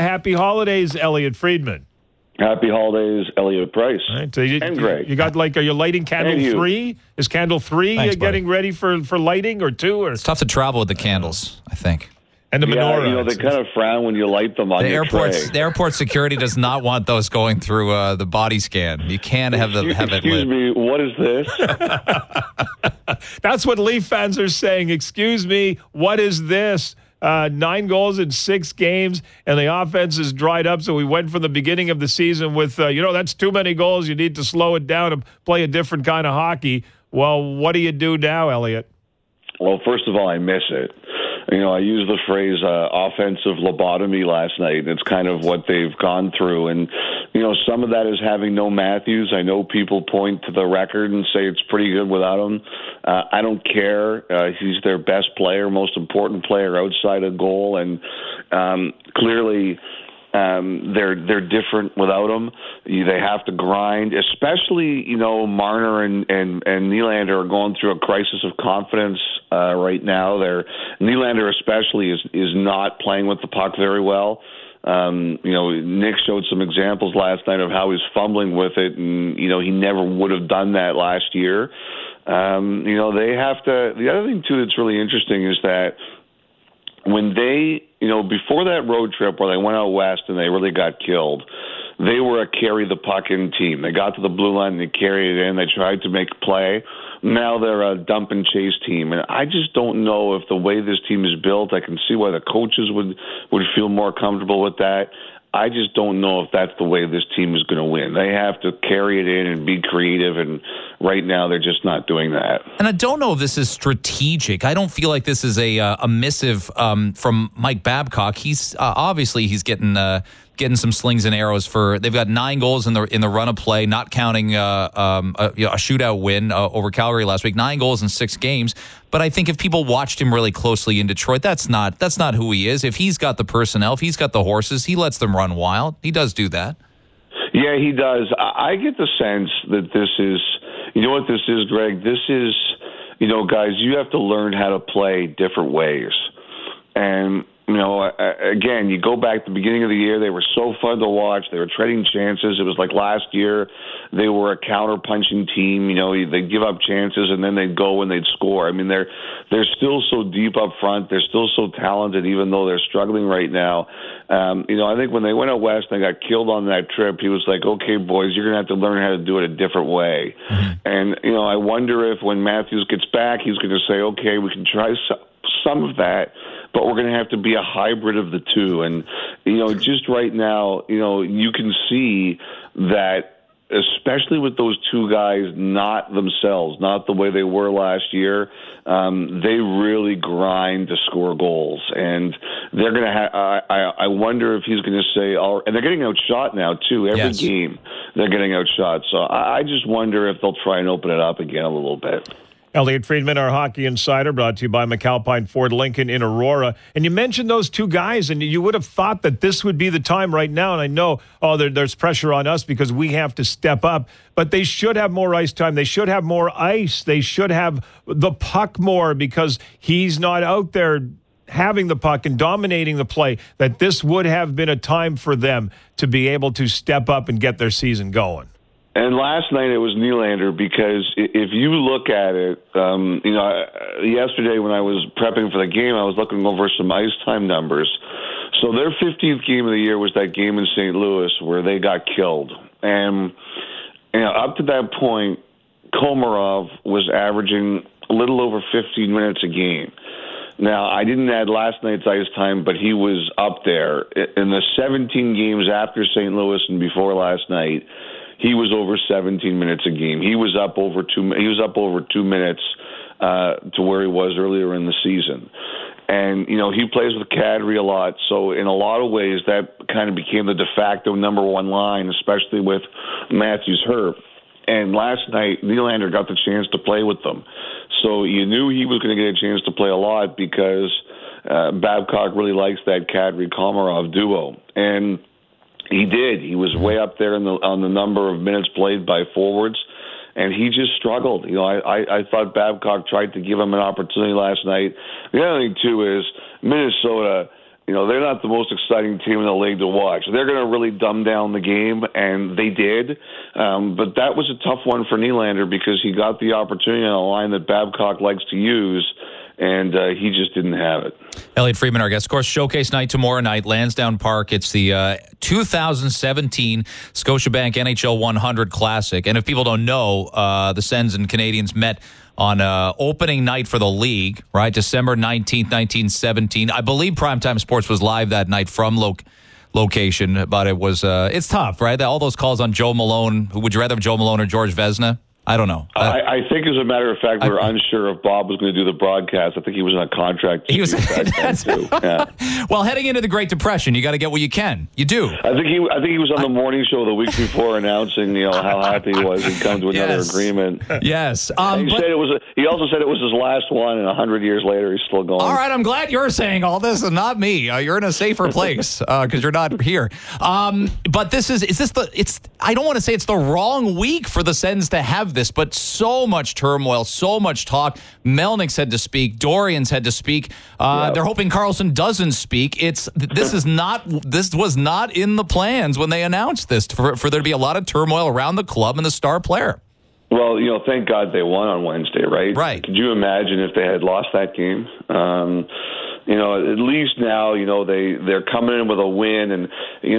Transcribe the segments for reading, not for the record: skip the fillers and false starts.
happy holidays, Elliot Friedman. Happy holidays, Elliot Price. Right, so and Greg. You got are you lighting candle 3? Is candle 3 getting ready for lighting or 2? Or? It's tough to travel with the candles, I think. And the menorah. They kind of frown when you light them on your tray. The airport security does not want those going through the body scan. You can't have it lit. Excuse me, what is this? That's what Leaf fans are saying. Excuse me, what is this? 9 goals in 6 games, and the offense is dried up. So we went from the beginning of the season with, that's too many goals. You need to slow it down and play a different kind of hockey. Well, what do you do now, Elliot? Well, first of all, I miss it. I used the phrase offensive lobotomy last night. It's kind of what they've gone through. And, some of that is having no Matthews. I know people point to the record and say it's pretty good without him. I don't care. He's their best player, most important player outside of goal. And clearly they're different without him. They have to grind, especially, Marner and Nylander are going through a crisis of confidence right now. Nylander especially is not playing with the puck very well. Nick showed some examples last night of how he's fumbling with it, and, he never would have done that last year. They have to, the other thing too that's really interesting is that when they, before that road trip where they went out west and they really got killed, they were a carry the puck in team. They got to the blue line and they carried it in. They tried to make a play. Now they're a dump and chase team. And I just don't know if the way this team is built, I can see why the coaches would feel more comfortable with that. I just don't know if that's the way this team is going to win. They have to carry it in and be creative, and right now they're just not doing that. And I don't know if this is strategic. I don't feel like this is a missive from Mike Babcock. He's obviously he's getting some slings and arrows they've got 9 goals in the run of play, not counting a shootout win over Calgary last week. 9 goals in 6 games. But I think if people watched him really closely in Detroit, that's not who he is. If he's got the personnel, if he's got the horses, he lets them run wild. He does do that. Yeah, he does. I get the sense that this is, you know what this is, Greg? This is, guys, you have to learn how to play different ways. And, again, you go back to the beginning of the year, they were so fun to watch. They were trading chances. It was like last year, they were a counter-punching team. They'd give up chances, and then they'd go and they'd score. I mean, they're still so deep up front. They're still so talented, even though they're struggling right now. I think when they went out west and they got killed on that trip, he was like, okay, boys, you're going to have to learn how to do it a different way. Mm-hmm. And, I wonder if when Matthews gets back, he's going to say, okay, we can try some of that, but we're going to have to be a hybrid of the two. And, just right now, you can see that, especially with those two guys, not themselves, not the way they were last year, they really grind to score goals. And they're going to I wonder if he's going to say, and they're getting outshot now, too. Every game, they're getting outshot. So I just wonder if they'll try and open it up again a little bit. Elliot Friedman, our hockey insider, brought to you by McAlpine Ford Lincoln in Aurora. And you mentioned those two guys, and you would have thought that this would be the time right now. And I know, there's pressure on us because we have to step up. But they should have more ice time. They should have more ice. They should have the puck more because he's not out there having the puck and dominating the play. That this would have been a time for them to be able to step up and get their season going. And last night it was Nylander, because if you look at it, yesterday when I was prepping for the game, I was looking over some ice time numbers. So their 15th game of the year was that game in St. Louis where they got killed. And up to that point, Komarov was averaging a little over 15 minutes a game. Now, I didn't add last night's ice time, but he was up there. In the 17 games after St. Louis and before last night, he was over 17 minutes a game. He was up over 2 minutes to where he was earlier in the season. And, he plays with Kadri a lot. So in a lot of ways, that kind of became the de facto number one line, especially with Matthews hurt. And last night, Nylander got the chance to play with them. So you knew he was going to get a chance to play a lot because Babcock really likes that Kadri-Komarov duo. And he did. He was way up there on the number of minutes played by forwards, and he just struggled. I thought Babcock tried to give him an opportunity last night. The other thing, too, is Minnesota, they're not the most exciting team in the league to watch. They're going to really dumb down the game, and they did. But that was a tough one for Nylander because he got the opportunity on a line that Babcock likes to use, and he just didn't have it. Elliot Friedman, our guest. Of course, Showcase Night tomorrow night, Lansdowne Park. It's the 2017 Scotiabank NHL 100 Classic. And if people don't know, the Sens and Canadians met on opening night for the league, right? December 19th, 1917. I believe Primetime Sports was live that night from location, but it was it's tough, right? All those calls on Joe Malone. Would you rather have Joe Malone or George Vezina? I don't know. I think, as a matter of fact, we were unsure if Bob was going to do the broadcast. I think he was on a contract. He was. Too. Yeah. Well, heading into the Great Depression, you got to get what you can. You do. I think he was on the morning show the week before announcing, how happy he was he'd come to another agreement. Yes. He also said it was his last one, and 100 years later, he's still going. All right, I'm glad you're saying all this and not me. You're in a safer place because you're not here. But I don't want to say it's the wrong week for the Sens to have this, but so much turmoil, so much talk. Melnick's had to speak. Dorian's had to speak. They're hoping Karlsson doesn't speak. This was not in the plans when they announced this for there to be a lot of turmoil around the club and the star player. Well, thank God they won on Wednesday, right? Right. Could you imagine if they had lost that game? At least now, they're coming in with a win. And,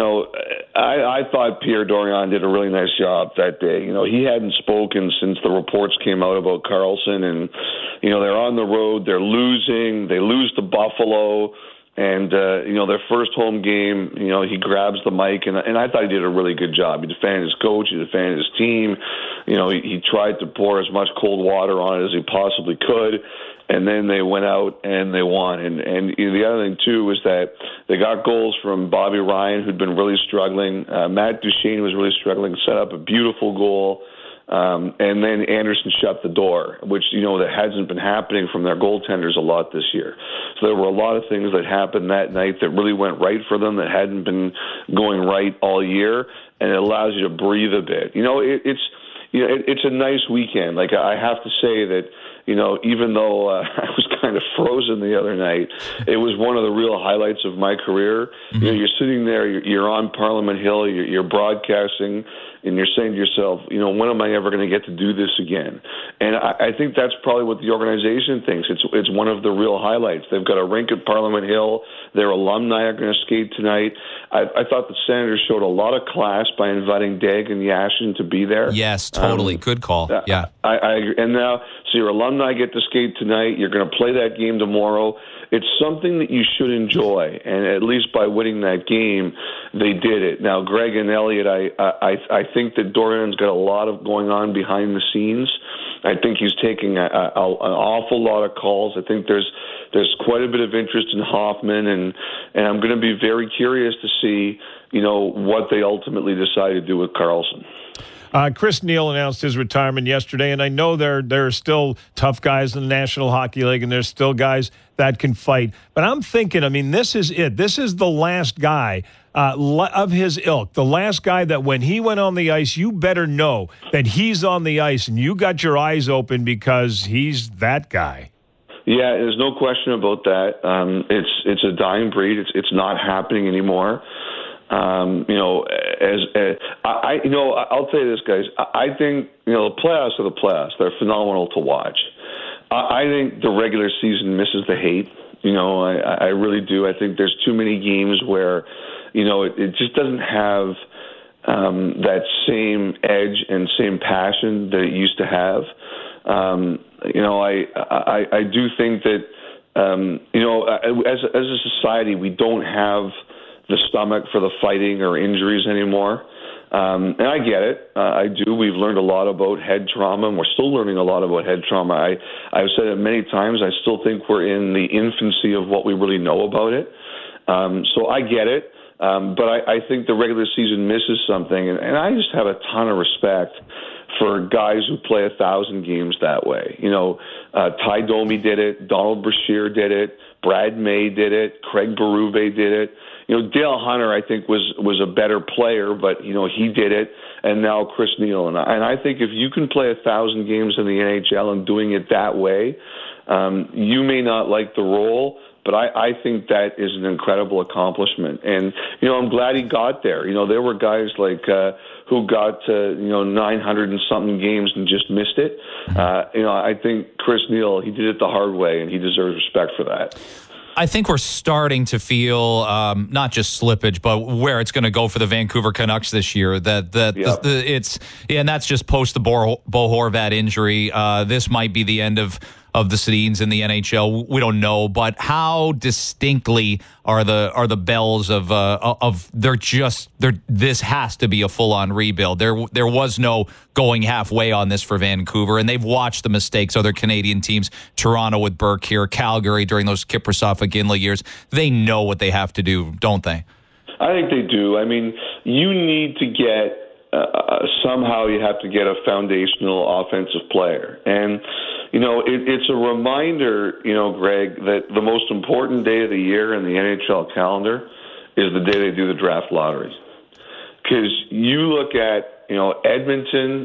I thought Pierre Dorion did a really nice job that day. He hadn't spoken since the reports came out about Karlsson. And, they're on the road. They're losing. They lose to Buffalo. And, their first home game, he grabs the mic. And I thought he did a really good job. He defended his coach. He defended his team. He tried to pour as much cold water on it as he possibly could. And then they went out and they won. And the other thing, too, was that they got goals from Bobby Ryan, who'd been really struggling. Matt Duchene was really struggling, set up a beautiful goal. And then Anderson shut the door, which, that hasn't been happening from their goaltenders a lot this year. So there were a lot of things that happened that night that really went right for them that hadn't been going right all year. And it allows you to breathe a bit. It's a nice weekend. Like, I have to say that, even though I was kind of frozen the other night, it was one of the real highlights of my career. Mm-hmm. You're sitting there, you're on Parliament Hill, you're broadcasting, and you're saying to yourself, when am I ever going to get to do this again? And I think that's probably what the organization thinks. It's one of the real highlights. They've got a rink at Parliament Hill. Their alumni are going to skate tonight. I thought the Senators showed a lot of class by inviting Dag and Yashin to be there. Yes, totally. Good call. Yeah. I agree. And now, so your alumni get to skate tonight. You're going to play that game tomorrow. It's something that you should enjoy, and at least by winning that game, they did it. Now, Greg and Elliot, I think that Dorian's got a lot of going on behind the scenes. I think he's taking an awful lot of calls. I think there's quite a bit of interest in Hoffman, and I'm going to be very curious to see, what they ultimately decide to do with Karlsson. Chris Neil announced his retirement yesterday, and I know there are still tough guys in the National Hockey League, and there's still guys that can fight. But I'm thinking, this is it. This is the last guy of his ilk, the last guy that when he went on the ice, you better know that he's on the ice, and you got your eyes open because he's that guy. Yeah, there's no question about that. It's a dying breed. It's not happening anymore. I'll tell you this, guys. I think, the playoffs are the playoffs. They're phenomenal to watch. I think the regular season misses the hate. I really do. I think there's too many games where, it just doesn't have that same edge and same passion that it used to have. I do think that, as a society, we don't have the stomach for the fighting or injuries anymore. And I get it. I do. We've learned a lot about head trauma, and we're still learning a lot about head trauma. I've said it many times. I still think we're in the infancy of what we really know about it. So I get it. But I think the regular season misses something. And I just have a ton of respect for guys who play 1,000 games that way. Ty Domi did it. Donald Brashear did it. Brad May did it. Craig Berube did it. Dale Hunter, I think, was a better player, but, he did it. And now Chris Neil. And I think if you can play 1,000 games in the NHL and doing it that way, you may not like the role, But I think that is an incredible accomplishment. And, I'm glad he got there. There were guys like who got to, 900 and something games and just missed it. I think Chris Neil, he did it the hard way, and he deserves respect for that. I think we're starting to feel not just slippage, but where it's going to go for the Vancouver Canucks this year. And that's just post the Bo Horvat injury. This might be the end of the Sedins in the NHL. We don't know, but how distinctly are the bells of this has to be a full on rebuild. There was no going halfway on this for Vancouver, and they've watched the mistakes other Canadian teams, Toronto with Burke here, Calgary during those Kiprusoff-Iginla years. They know what they have to do, don't they? I think they do. I mean, you need to get somehow you have to get a foundational offensive player. And, it's a reminder, Greg, that the most important day of the year in the NHL calendar is the day they do the draft lottery. Because you look at, Edmonton,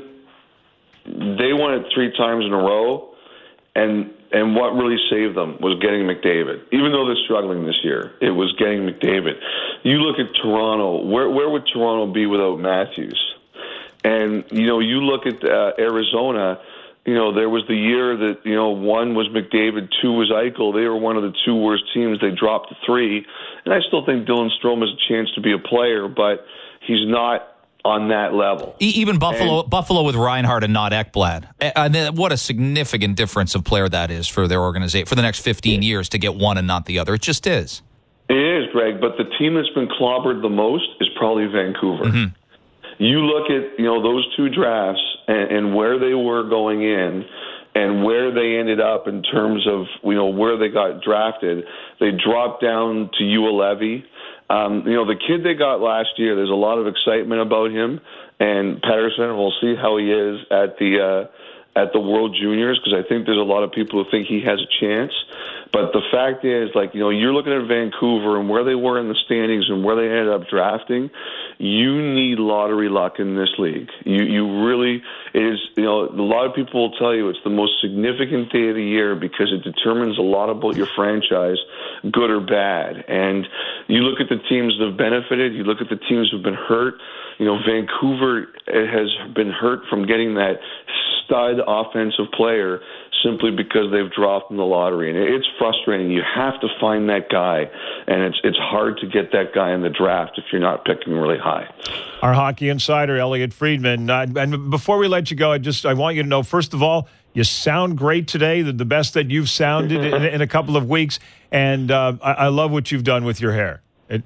they won it 3 times in a row, and what really saved them was getting McDavid. Even though they're struggling this year, it was getting McDavid. You look at Toronto, where would Toronto be without Matthews? And, you look at Arizona, there was the year that, 1 was McDavid, 2 was Eichel. They were one of the 2 worst teams. They dropped to 3. And I still think Dylan Strome has a chance to be a player, but he's not on that level. Even Buffalo with Reinhart and not Ekblad. And what a significant difference of player that is for their organization for the next 15 years to get one and not the other. It just is. It is, Greg, but the team that's been clobbered the most is probably Vancouver. Mm-hmm. You look at, those 2 drafts and where they were going in and where they ended up in terms of, where they got drafted. They dropped down to Ulevy. The kid they got last year, there's a lot of excitement about him. And Pettersson, we'll see how he is at the World Juniors, because I think there's a lot of people who think he has a chance. But the fact is, you're looking at Vancouver and where they were in the standings and where they ended up drafting. You need lottery luck in this league. You really, it is, a lot of people will tell you it's the most significant day of the year because it determines a lot about your franchise, good or bad. And you look at the teams that have benefited, you look at the teams who have been hurt. Vancouver has been hurt from getting that stud offensive player simply because they've dropped in the lottery. And it's frustrating. You have to find that guy, and it's hard to get that guy in the draft if you're not picking really high. Our hockey insider, Elliot Friedman. And before we let you go, I want you to know, first of all, you sound great today, the best that you've sounded in a couple of weeks. And I love what you've done with your hair.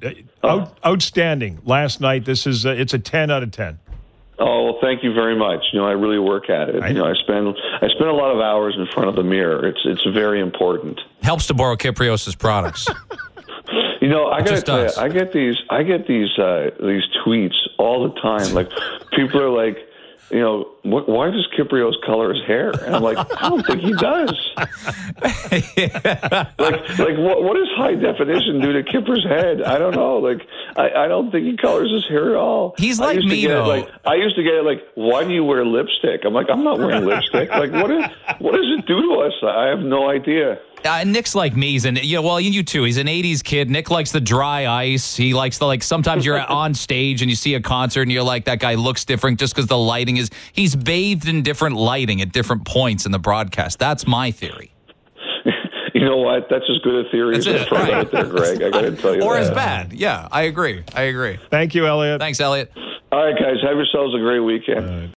Outstanding. Last night, it's a 10 out of 10. Oh, well, thank you very much. I really work at it. I spend a lot of hours in front of the mirror. It's very important. Helps to borrow Kyprios' products. I gotta tell you, I get these tweets all the time. Like, people are like, why does Kyprios color his hair? And I'm like, I don't think he does. What does high definition do to Kipper's head? I don't know. I don't think he colors his hair at all. He's like me, though. I used to get it why do you wear lipstick? I'm like, I'm not wearing lipstick. What does it do to us? I have no idea. Nick's like me. You too. He's an 80s kid. Nick likes the dry ice. He likes sometimes you're on stage and you see a concert and you're like, that guy looks different just because the lighting is, he's bathed in different lighting at different points in the broadcast. That's my theory. You know what? That's as good a theory as I've heard out there, Greg. I got to tell you or that. as bad. Yeah, I agree. Thank you, Elliot. Thanks, Elliot. All right, guys. Have yourselves a great weekend.